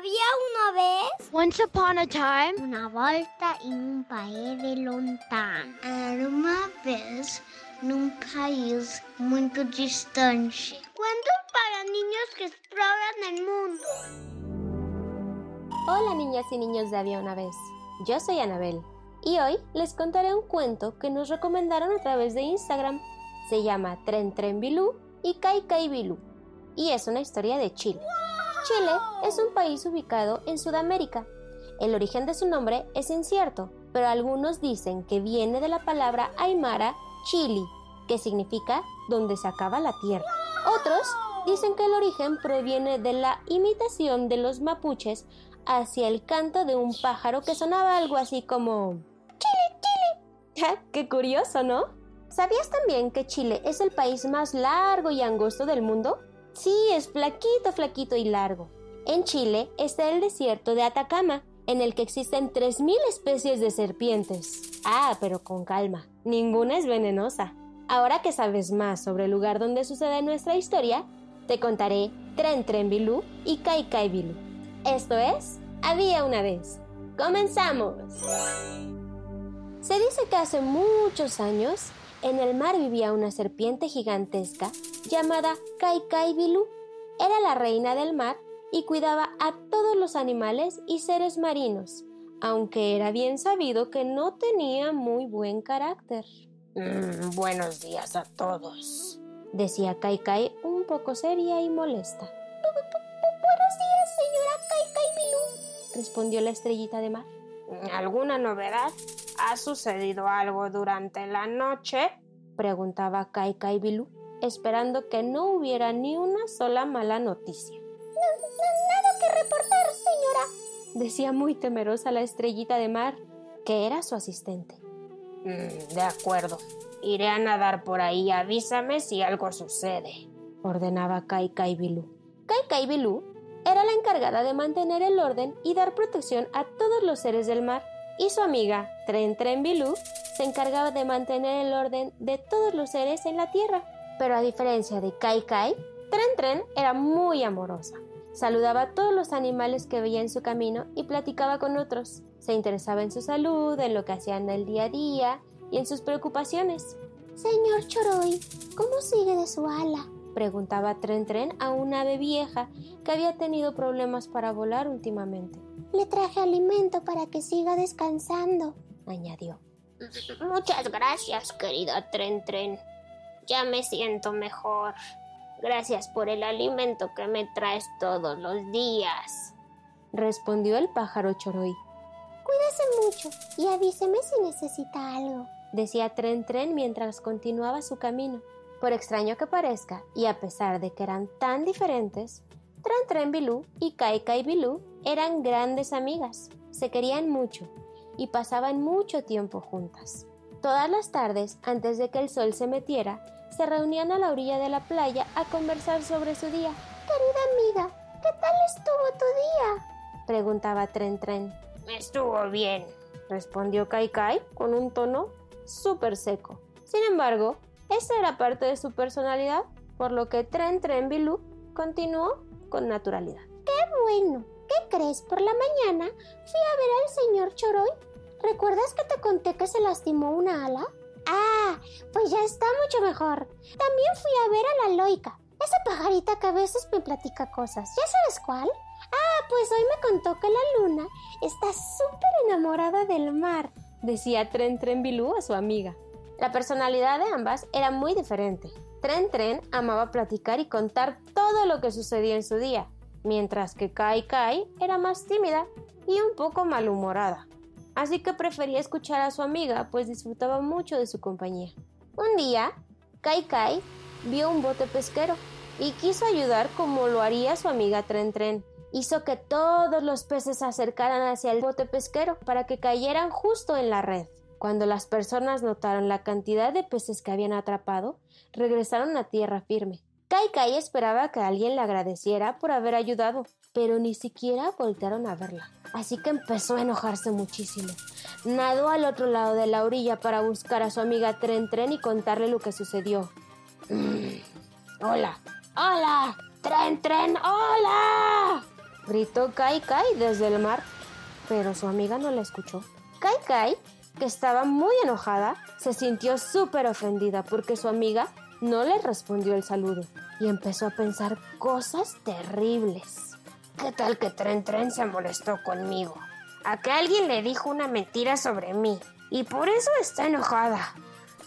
Había una vez, Once upon a time, una volta en un país de lontano. Era una vez en un país muy distante. Cuentos para niños que exploran el mundo. Hola niñas y niños de Había una vez. Yo soy Anabel y hoy les contaré un cuento que nos recomendaron a través de Instagram. Se llama Tren Tren Bilú y Cai Cai Bilú y es una historia de Chile. Chile es un país ubicado en Sudamérica. El origen de su nombre es incierto, pero algunos dicen que viene de la palabra aymara chili, que significa donde se acaba la tierra. Otros dicen que el origen proviene de la imitación de los mapuches hacia el canto de un pájaro que sonaba algo así como chili, chili. ¡Qué curioso!, ¿no? ¿Sabías también que Chile es el país más largo y angosto del mundo? Sí, es flaquito, flaquito y largo. En Chile está el desierto de Atacama, en el que existen 3.000 especies de serpientes. Ah, pero con calma, ninguna es venenosa. Ahora que sabes más sobre el lugar donde sucede nuestra historia, te contaré Tren Tren Bilú y Cai Cai Bilú. Esto es Había una vez. ¡Comenzamos! Se dice que hace muchos años en el mar vivía una serpiente gigantesca llamada Cai Cai Bilú. Era la reina del mar y cuidaba a todos los animales y seres marinos, aunque era bien sabido que no tenía muy buen carácter. Buenos días a todos, decía Cai Cai un poco seria y molesta. Buenos días, señora Cai Cai Bilú, respondió la estrellita de mar. ¿Alguna novedad? ¿Ha sucedido algo durante la noche?, preguntaba Cai Cai Bilú, esperando que no hubiera ni una sola mala noticia. Nada que reportar, señora, decía muy temerosa la estrellita de mar, que era su asistente. De acuerdo, iré a nadar por ahí, avísame si algo sucede, ordenaba Cai Cai Bilú. Cai Cai Bilú era la encargada de mantener el orden y dar protección a todos los seres del mar, y su amiga Tren Tren Bilú se encargaba de mantener el orden de todos los seres en la tierra. Pero a diferencia de Cai Cai, Tren Tren era muy amorosa. Saludaba a todos los animales que veía en su camino y platicaba con otros. Se interesaba en su salud, en lo que hacían el día a día y en sus preocupaciones. Señor Choroy, ¿cómo sigue de su ala?, preguntaba Tren Tren a un ave vieja que había tenido problemas para volar últimamente. Le traje alimento para que siga descansando, añadió. Muchas gracias, querida Tren Tren. Ya me siento mejor. Gracias por el alimento que me traes todos los días, respondió el pájaro Choroy. Cuídese mucho y avíseme si necesita algo, decía Tren Tren mientras continuaba su camino. Por extraño que parezca, y a pesar de que eran tan diferentes, Tren Tren Bilú y Cai Cai Bilú eran grandes amigas. Se querían mucho y pasaban mucho tiempo juntas. Todas las tardes, antes de que el sol se metiera, se reunían a la orilla de la playa a conversar sobre su día. Querida amiga, ¿qué tal estuvo tu día?, preguntaba Tren Tren. Estuvo bien, respondió Cai Cai con un tono súper seco. Sin embargo, esa era parte de su personalidad, por lo que Tren Tren Bilú continuó con naturalidad. ¡Qué bueno! ¿Qué crees? Por la mañana fui a ver al señor Choroy. ¿Recuerdas que te conté que se lastimó una ala? Ah, pues ya está mucho mejor. También fui a ver a la loica, esa pajarita que a veces me platica cosas. ¿Ya sabes cuál? Ah, pues hoy me contó que la luna está súper enamorada del mar, decía Tren Tren Bilú a su amiga. La personalidad de ambas era muy diferente. Tren Tren amaba platicar y contar todo lo que sucedía en su día, mientras que Cai Cai era más tímida y un poco malhumorada. Así que prefería escuchar a su amiga, pues disfrutaba mucho de su compañía. Un día, Cai Cai vio un bote pesquero y quiso ayudar como lo haría su amiga Tren Tren. Hizo que todos los peces se acercaran hacia el bote pesquero para que cayeran justo en la red. Cuando las personas notaron la cantidad de peces que habían atrapado, regresaron a tierra firme. Cai Cai esperaba que alguien le agradeciera por haber ayudado, pero ni siquiera voltearon a verla. Así que empezó a enojarse muchísimo. Nadó al otro lado de la orilla para buscar a su amiga Tren Tren y contarle lo que sucedió. Hola, Tren Tren, hola, gritó Kai Kai desde el mar, pero su amiga no la escuchó. Kai Kai, que estaba muy enojada, se sintió súper ofendida porque su amiga no le respondió el saludo y empezó a pensar cosas terribles. ¿Qué tal que Tren Tren se molestó conmigo? ¿A que alguien le dijo una mentira sobre mí y por eso está enojada?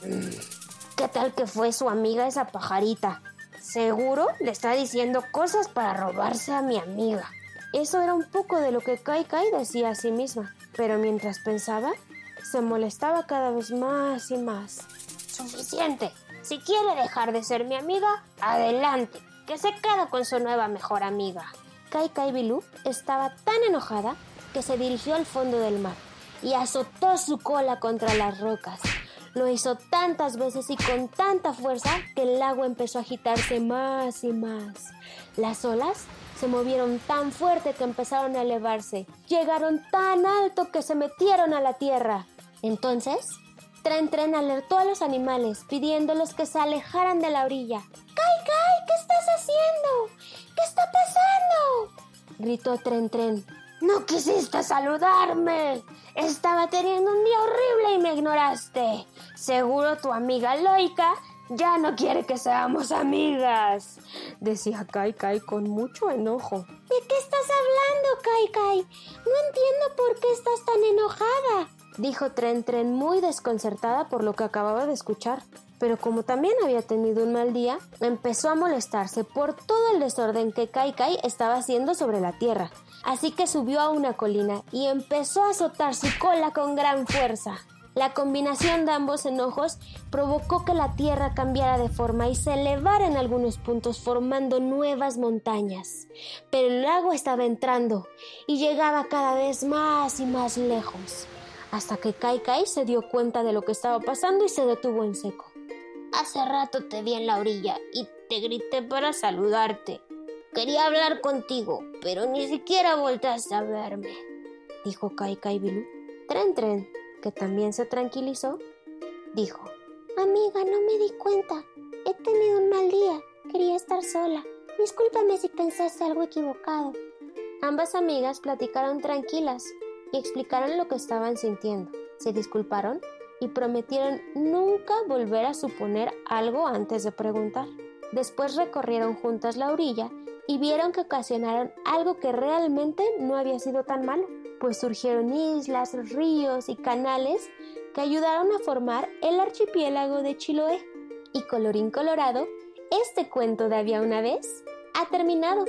¿Qué tal que fue su amiga esa pajarita? Seguro le está diciendo cosas para robarse a mi amiga. Eso era un poco de lo que Kai Kai decía a sí misma, pero mientras pensaba, se molestaba cada vez más y más. Suficiente. Si quiere dejar de ser mi amiga, adelante, que se quede con su nueva mejor amiga. Kai Kai Bilú estaba tan enojada que se dirigió al fondo del mar y azotó su cola contra las rocas. Lo hizo tantas veces y con tanta fuerza que el agua empezó a agitarse más y más. Las olas se movieron tan fuerte que empezaron a elevarse. Llegaron tan alto que se metieron a la tierra. Entonces, Tren Tren alertó a los animales pidiéndoles que se alejaran de la orilla. ¡Kai Kai! ¿Qué estás haciendo? ¿Qué está pasando?, gritó Tren Tren. ¡No quisiste saludarme! Estaba teniendo un día horrible y me ignoraste. Seguro tu amiga Loika ya no quiere que seamos amigas, decía Kai Kai con mucho enojo. ¿De qué estás hablando, Kai Kai? No entiendo por qué estás tan enojada, dijo Tren Tren muy desconcertada por lo que acababa de escuchar. Pero como también había tenido un mal día, empezó a molestarse por todo el desorden que Kai Kai estaba haciendo sobre la tierra. Así que subió a una colina y empezó a azotar su cola con gran fuerza. La combinación de ambos enojos provocó que la tierra cambiara de forma y se elevara en algunos puntos formando nuevas montañas. Pero el agua estaba entrando y llegaba cada vez más y más lejos, hasta que Kai Kai se dio cuenta de lo que estaba pasando y se detuvo en seco. Hace rato te vi en la orilla y te grité para saludarte. Quería hablar contigo, pero ni siquiera volteaste a verme, dijo Kai Kai Bilú. Tren Tren, que también se tranquilizó, dijo: Amiga, no me di cuenta. He tenido un mal día. Quería estar sola. Discúlpame si pensaste algo equivocado. Ambas amigas platicaron tranquilas y explicaron lo que estaban sintiendo. Se disculparon y prometieron nunca volver a suponer algo antes de preguntar. Después recorrieron juntas la orilla y vieron que ocasionaron algo que realmente no había sido tan malo, pues surgieron islas, ríos y canales que ayudaron a formar el archipiélago de Chiloé. Y colorín colorado, este cuento de Había una vez ha terminado.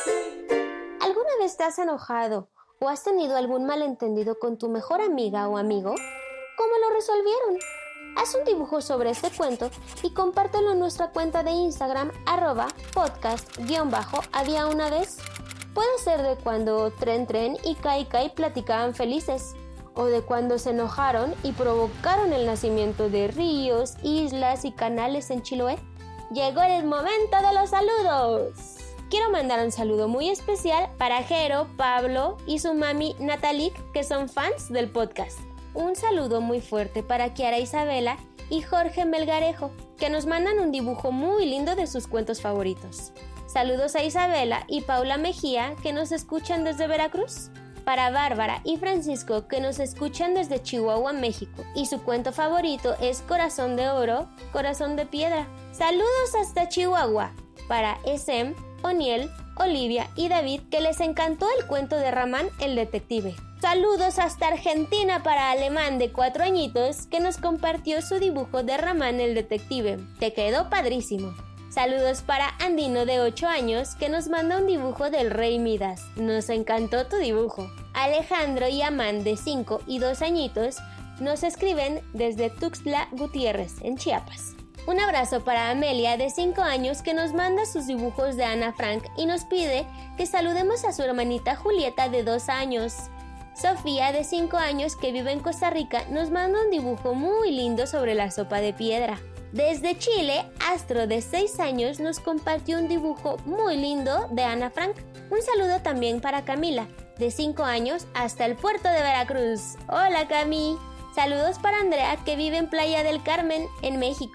¿Alguna vez te has enojado o has tenido algún malentendido con tu mejor amiga o amigo? ¿Cómo lo resolvieron? Haz un dibujo sobre este cuento y compártelo en nuestra cuenta de Instagram @podcast_había una vez. Puede ser de cuando Tren Tren y Kai Kai platicaban felices, o de cuando se enojaron y provocaron el nacimiento de ríos, islas y canales en Chiloé. Llegó el momento de los saludos. Quiero mandar un saludo muy especial para Jero, Pablo y su mami Natalik, que son fans del podcast. Un saludo muy fuerte para Kiara Isabela y Jorge Melgarejo, que nos mandan un dibujo muy lindo de sus cuentos favoritos. Saludos a Isabela y Paula Mejía, que nos escuchan desde Veracruz. Para Bárbara y Francisco, que nos escuchan desde Chihuahua, México, y su cuento favorito es Corazón de Oro, Corazón de Piedra. Saludos hasta Chihuahua. Para Esem, Oniel, Olivia y David, que les encantó el cuento de Ramán el Detective. Saludos hasta Argentina para Alemán, de 4 añitos, que nos compartió su dibujo de Ramán el Detective. Te quedó padrísimo. Saludos para Andino, de 8 años, que nos manda un dibujo del Rey Midas. Nos encantó tu dibujo. Alejandro y Amán, de 5 y 2 añitos, nos escriben desde Tuxtla Gutiérrez, en Chiapas. Un abrazo para Amelia, de 5 años, que nos manda sus dibujos de Ana Frank y nos pide que saludemos a su hermanita Julieta, de 2 años. Sofía, de 5 años, que vive en Costa Rica, nos manda un dibujo muy lindo sobre la sopa de piedra. Desde Chile, Astro, de 6 años, nos compartió un dibujo muy lindo de Ana Frank. Un saludo también para Camila, de 5 años, hasta el puerto de Veracruz. ¡Hola, Cami! Saludos para Andrea, que vive en Playa del Carmen, en México.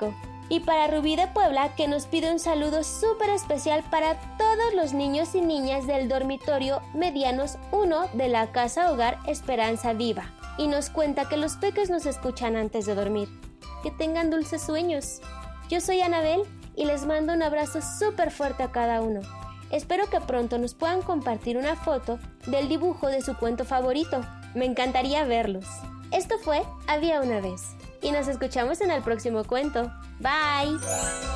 Y para Rubí de Puebla, que nos pide un saludo súper especial para todos los niños y niñas del dormitorio Medianos 1 de la Casa Hogar Esperanza Viva. Y nos cuenta que los peques nos escuchan antes de dormir. Que tengan dulces sueños. Yo soy Anabel y les mando un abrazo súper fuerte a cada uno. Espero que pronto nos puedan compartir una foto del dibujo de su cuento favorito. Me encantaría verlos. Esto fue Había una vez. Y nos escuchamos en el próximo cuento. Bye.